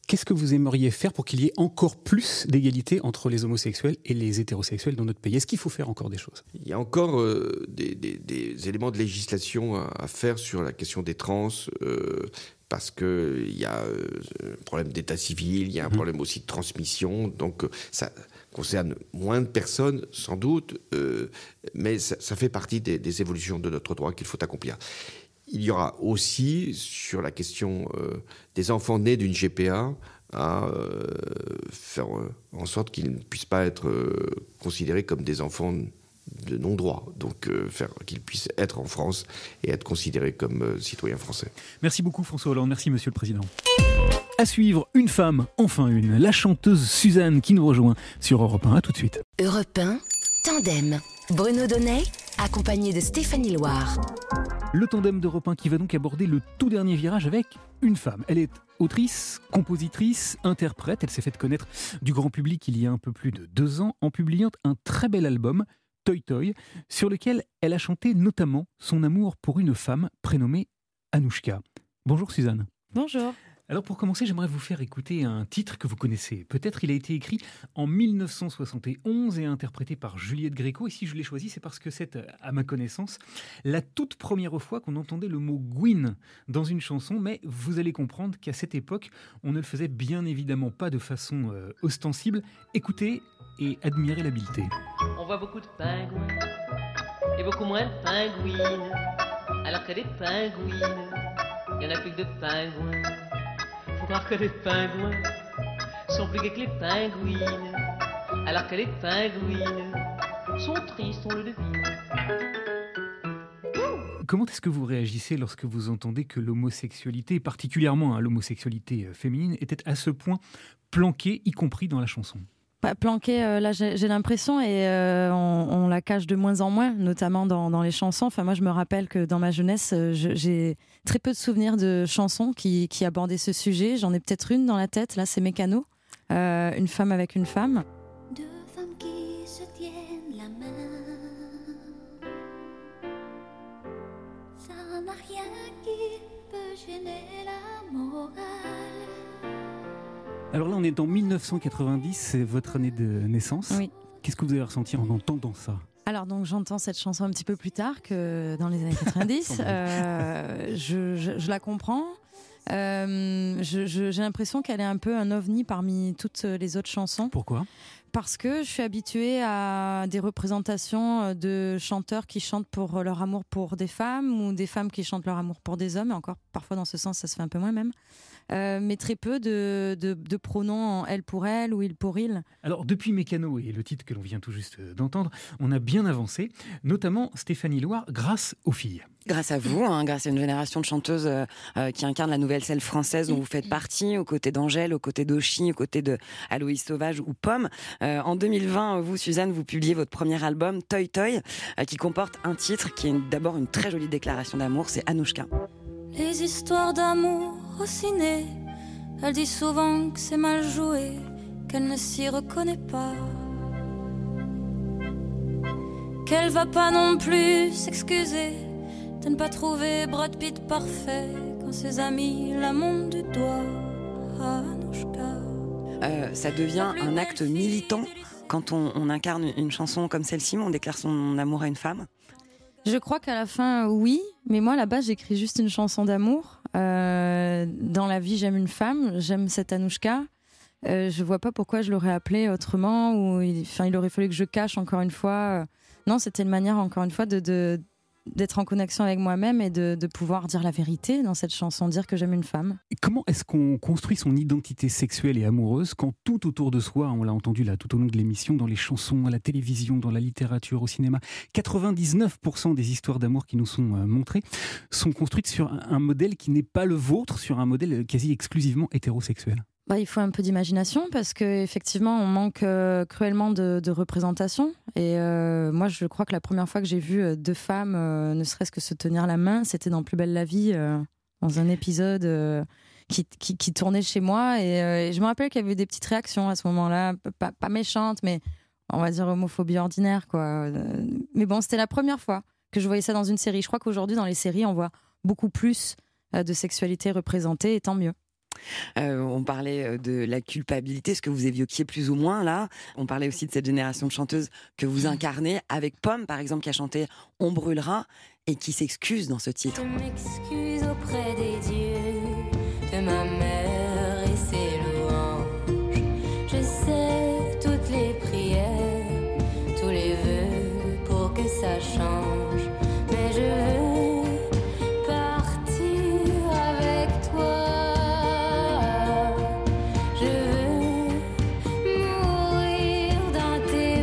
Qu'est-ce que vous aimeriez faire pour qu'il y ait encore plus d'égalité entre les homosexuels et les hétérosexuels dans notre pays? Est-ce qu'il faut faire encore des choses?
Il y a encore euh, des, des, des éléments de législation à, à faire sur la question des trans, euh, parce qu'il y a euh, un problème d'état civil, il y a un mmh. problème aussi de transmission, donc euh, ça concerne moins de personnes, sans doute, euh, mais ça, ça fait partie des, des évolutions de notre droit qu'il faut accomplir. Il y aura aussi, sur la question euh, des enfants nés d'une G P A, à euh, faire euh, en sorte qu'ils ne puissent pas être euh, considérés comme des enfants de non-droit, donc euh, faire qu'ils puissent être en France et être considérés comme euh, citoyens français.
Merci beaucoup François Hollande, merci Monsieur le Président. À suivre, une femme, enfin une, la chanteuse Suzanne qui nous rejoint sur Europe un. À tout de suite.
Europe un, Tandem. Bruno Donnet, accompagné de Stéphanie Loire.
Le tandem d'Europe un qui va donc aborder le tout dernier virage avec une femme. Elle est autrice, compositrice, interprète. Elle s'est faite connaître du grand public il y a un peu plus de deux ans en publiant un très bel album, Toy Toy, sur lequel elle a chanté notamment son amour pour une femme prénommée Anouchka. Bonjour Suzanne.
Bonjour.
Alors pour commencer, j'aimerais vous faire écouter un titre que vous connaissez. Peut-être il a été écrit en mille neuf cent soixante et onze et interprété par Juliette Gréco. Et si je l'ai choisi, c'est parce que c'est, à ma connaissance, la toute première fois qu'on entendait le mot Gwyn dans une chanson. Mais vous allez comprendre qu'à cette époque, on ne le faisait bien évidemment pas de façon euh, ostensible. Écoutez et admirez l'habileté.
On voit beaucoup de pingouins et beaucoup moins de pingouines. Alors que des pingouines, il n'y en a plus que de pingouins. Faut croire que les pingouins sont plus gais que les pingouines, alors que les pingouines sont tristes, on le devine.
Comment est-ce que vous réagissez lorsque vous entendez que l'homosexualité, et particulièrement hein, l'homosexualité féminine, était à ce point planquée, y compris dans la chanson?
Bah, planquée, euh, là j'ai, j'ai l'impression, et euh, on, on la cache de moins en moins, notamment dans, dans les chansons. Enfin, moi je me rappelle que dans ma jeunesse, je, j'ai très peu de souvenirs de chansons qui, qui abordaient ce sujet. J'en ai peut-être une dans la tête, là c'est Mécano, euh, une femme avec une femme.
Deux femmes qui se tiennent la main, ça n'a rien qui peut gêner la morale.
Alors là, on est en mille neuf cent quatre-vingt-dix, c'est votre année de naissance.
Oui.
Qu'est-ce que vous avez ressenti en entendant ça?
Alors donc j'entends cette chanson un petit peu plus tard que dans les années quatre-vingt-dix. euh, je, je, je la comprends. Euh, je, je, j'ai l'impression qu'elle est un peu un ovni parmi toutes les autres chansons.
Pourquoi?
Parce que je suis habituée à des représentations de chanteurs qui chantent pour leur amour pour des femmes ou des femmes qui chantent leur amour pour des hommes. Et encore, parfois dans ce sens, ça se fait un peu moins même. Euh, mais très peu de, de, de pronoms en elle pour elle ou il pour il.
Alors, depuis Mécano et le titre que l'on vient tout juste d'entendre, on a bien avancé, notamment Stéphanie Loire, grâce aux filles.
Grâce à vous, hein, grâce à une génération de chanteuses euh, qui incarnent la nouvelle scène française dont vous faites partie, aux côtés d'Angèle, aux côtés d'Oshi, aux côtés de Aloïs Sauvage ou Pomme. Euh, en deux mille vingt, vous, Suzanne, vous publiez votre premier album, Toy Toy, euh, qui comporte un titre qui est d'abord une très jolie déclaration d'amour, c'est Anouchka.
Les histoires d'amour au ciné, elle dit souvent que c'est mal joué, qu'elle ne s'y reconnaît pas, qu'elle va pas non plus s'excuser de ne pas trouver Brad Pitt parfait quand ses amis la montent du doigt. Anouchka.
Euh, ça devient un acte militant quand on, on incarne une chanson comme celle-ci, on déclare son amour à une femme.
Je crois qu'à la fin, oui, mais moi, à la base, j'écris juste une chanson d'amour. Euh, dans la vie, j'aime une femme, j'aime cette Anouchka. Euh, je vois pas pourquoi je l'aurais appelée autrement, ou il, enfin, il aurait fallu que je cache encore une fois. Non, c'était une manière, encore une fois, de, de, d'être en connexion avec moi-même et de, de pouvoir dire la vérité dans cette chanson, dire que j'aime une femme.
Et comment est-ce qu'on construit son identité sexuelle et amoureuse quand tout autour de soi, on l'a entendu là tout au long de l'émission, dans les chansons, à la télévision, dans la littérature, au cinéma, quatre-vingt-dix-neuf pour cent des histoires d'amour qui nous sont euh, montrées sont construites sur un, un modèle qui n'est pas le vôtre, sur un modèle quasi exclusivement hétérosexuel?
Bah, il faut un peu d'imagination parce qu'effectivement, on manque euh, cruellement de, de représentation. Et euh, moi, je crois que la première fois que j'ai vu euh, deux femmes, euh, ne serait-ce que se tenir la main, c'était dans Plus belle la vie, euh, dans un épisode euh, qui, qui, qui tournait chez moi. Et, euh, et je me rappelle qu'il y avait des petites réactions à ce moment-là, pas, pas méchantes, mais on va dire homophobie ordinaire, quoi. Mais bon, c'était la première fois que je voyais ça dans une série. Je crois qu'aujourd'hui, dans les séries, on voit beaucoup plus euh, de sexualité représentée, et tant mieux.
Euh, on parlait de la culpabilité, ce que vous évoquiez plus ou moins là. On parlait aussi de cette génération de chanteuses que vous incarnez, avec Pomme par exemple, qui a chanté On brûlera et qui s'excuse dans ce titre.
Je m'excuse auprès des dieux de ma mère et ses louanges. Je sais toutes les prières, tous les vœux pour que ça change. Mais je veux partir avec toi. Je veux mourir dans tes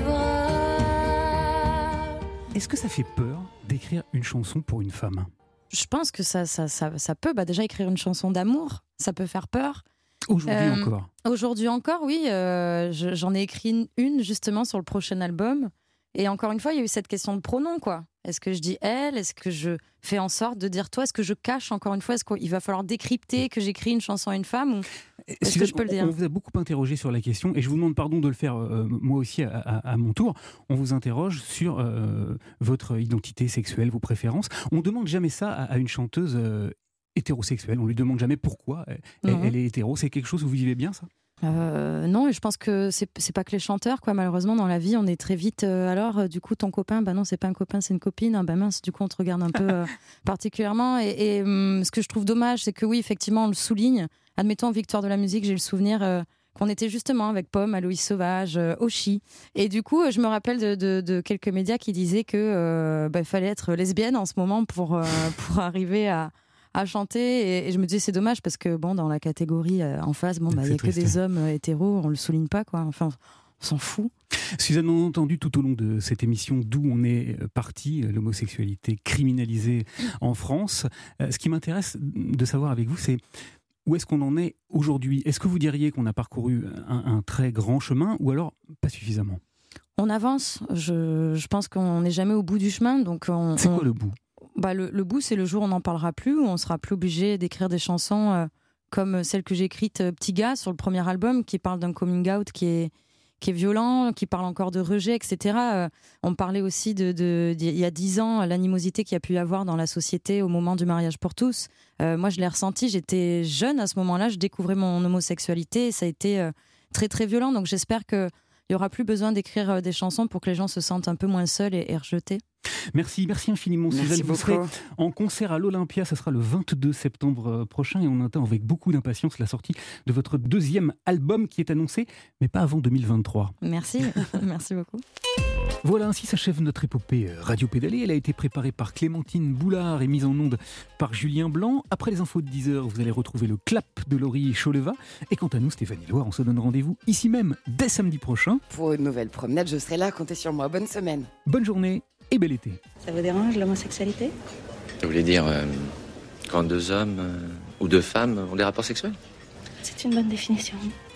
bras.
Est-ce que ça fait peur d'écrire une chanson pour une femme ?
Je pense que ça, ça, ça, ça peut bah déjà écrire une chanson d'amour, ça peut faire peur.
Aujourd'hui euh, encore
Aujourd'hui encore, oui. Euh, je, j'en ai écrit une justement sur le prochain album. Et encore une fois, il y a eu cette question de pronom, quoi. Est-ce que je dis elle ? Est-ce que je fais en sorte de dire toi ? Est-ce que je cache encore une fois ? Est-ce qu'il va falloir décrypter que j'écris une chanson à une femme ou est-ce
si
que je peux le dire ?
On vous a beaucoup interrogé sur la question et je vous demande pardon de le faire euh, moi aussi à, à, à mon tour. On vous interroge sur euh, votre identité sexuelle, vos préférences. On ne demande jamais ça à, à une chanteuse euh, hétérosexuelle. On lui demande jamais pourquoi elle, elle est hétéro. C'est quelque chose où vous vivez bien, ça ?
Euh, non, et je pense que c'est, c'est pas que les chanteurs, quoi. Malheureusement, dans la vie, on est très vite. Euh, alors, euh, du coup, ton copain, bah non, c'est pas un copain, c'est une copine. Ah, bah mince, du coup, on te regarde un peu euh, particulièrement. Et, et hum, ce que je trouve dommage, c'est que oui, effectivement, on le souligne. Admettons, Victoire de la musique, j'ai le souvenir euh, qu'on était justement avec Pomme, Aloïs Sauvage, euh, Oshi. Et du coup, je me rappelle de, de, de quelques médias qui disaient que euh, bah, fallait être lesbienne en ce moment pour euh, pour arriver à à chanter et, et je me disais c'est dommage parce que bon dans la catégorie euh, en face bon bah il y a que des hommes euh, hétéros, on le souligne pas quoi, enfin on s'en fout.
Suzanne, on a entendu tout au long de cette émission d'où on est parti, l'homosexualité criminalisée en France. Euh, ce qui m'intéresse de savoir avec vous, c'est où est-ce qu'on en est aujourd'hui ? Est-ce que vous diriez qu'on a parcouru un, un très grand chemin ou alors pas suffisamment ?
On avance, je, je pense qu'on n'est jamais au bout du chemin, donc on,
c'est
on...
quoi le bout ?
Bah le, le bout, c'est le jour où on n'en parlera plus, où on sera plus obligé d'écrire des chansons euh, comme celle que j'ai écrite euh, Petit gars sur le premier album, qui parle d'un coming out qui est, qui est violent, qui parle encore de rejet, et cetera. Euh, on parlait aussi de, de, de, il y a dix ans, l'animosité qu'il y a pu y avoir dans la société au moment du mariage pour tous. Euh, moi, je l'ai ressenti, j'étais jeune à ce moment-là, je découvrais mon homosexualité et ça a été euh, très très violent. Donc j'espère qu'il n'y aura plus besoin d'écrire euh, des chansons pour que les gens se sentent un peu moins seuls et, et rejetés.
Merci, merci infiniment Suzanne.
Merci
vous
beaucoup.
serez en concert à l'Olympia, ça sera le vingt-deux septembre prochain et on attend avec beaucoup d'impatience la sortie de votre deuxième album qui est annoncé, mais pas avant deux mille vingt-trois.
Merci, merci beaucoup.
Voilà, ainsi s'achève notre épopée Radio Pédalée. Elle a été préparée par Clémentine Boulard et mise en onde par Julien Blanc. Après les infos de dix heures, vous allez retrouver le clap de Laurie Choleva. Et quant à nous, Stéphanie Loire, on se donne rendez-vous ici même dès samedi prochain.
Pour une nouvelle promenade, je serai là, comptez sur moi. Bonne semaine.
Bonne journée et bel été.
Ça vous dérange l'homosexualité ?
Vous voulez dire euh, quand deux hommes euh, ou deux femmes ont des rapports sexuels ?
C'est une bonne définition.